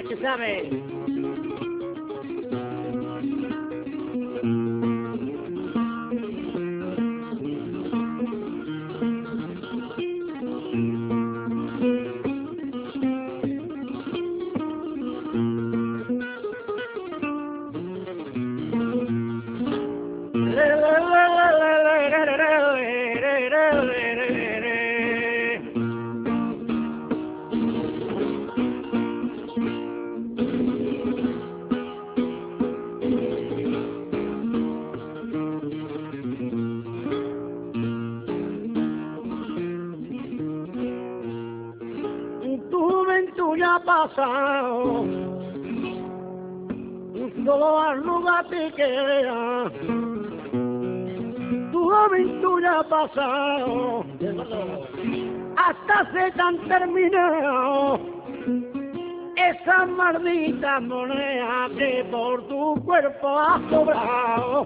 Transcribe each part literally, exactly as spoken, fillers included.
que se sabe. Ya pasado, solo arrúgate y queda. Tu aventura ha pasado, hasta se te han terminado esas malditas monedas que por tu cuerpo has cobrado.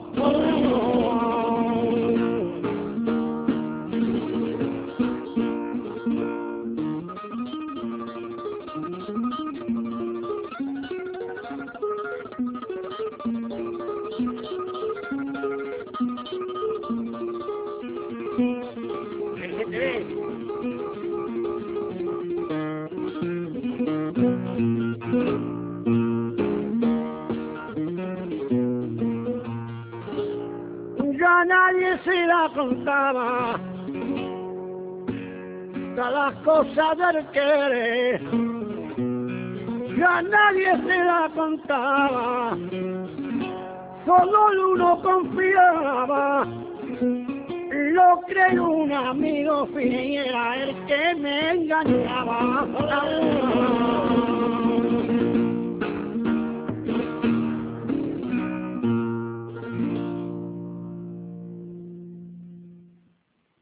Ya nadie se la contaba, todas las cosas del querer. Ya nadie se la contaba, solo uno confiaba. Lo creyó un amigo fiel y era el que me engañaba.